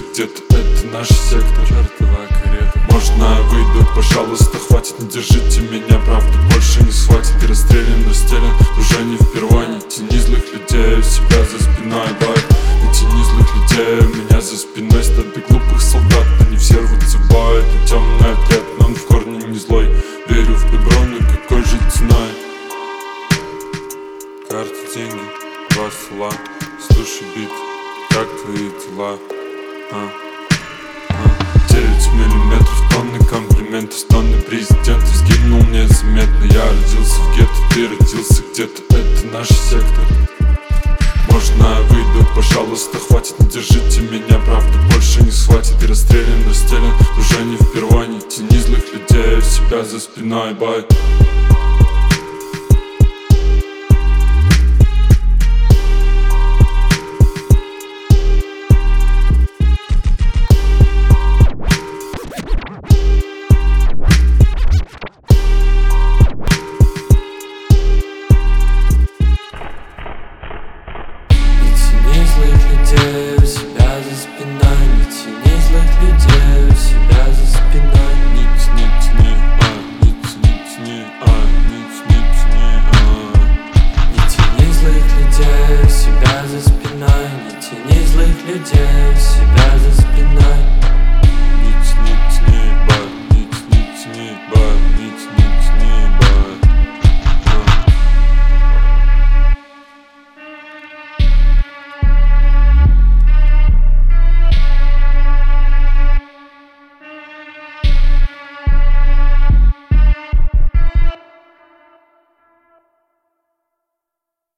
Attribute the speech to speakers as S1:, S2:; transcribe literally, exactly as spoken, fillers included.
S1: где-то это наш сектор. Чертова карета. Можно я выйду, пожалуйста, хватит, не держите меня, правда больше не схватит. И расстрелян, расстрелян, уже не впервой. Не тяни злых людей у себя за спиной, бай. Не тяни злых людей у меня за спиной. Стады глупых солдат, они все рвутся в бой. Это темный отряд, но он в корне не злой. Верю в добро, но какой же ценой? Карты, деньги, два стола. Слушай бит, как твои дела? А, а. девять миллиметров, тонны комплиментов, тонны президентов. Сгинул незаметно, я родился в гетто, ты родился где-то, это наш сектор. Можно я выйду, пожалуйста, хватит, не держите меня, правда больше не схватит. И расстрелян, расстрелян, уже не впервой. Не тяни злых людей у себя за спиной, бай.
S2: Людей у себя за спиной, не тяни злых людей у себя за спиной.
S1: Не тяни, тяни, а, не тяни, тяни, а, не тяни, тяни, а.
S2: Не тяни злых людей у себя за спиной, не тяни злых людей у себя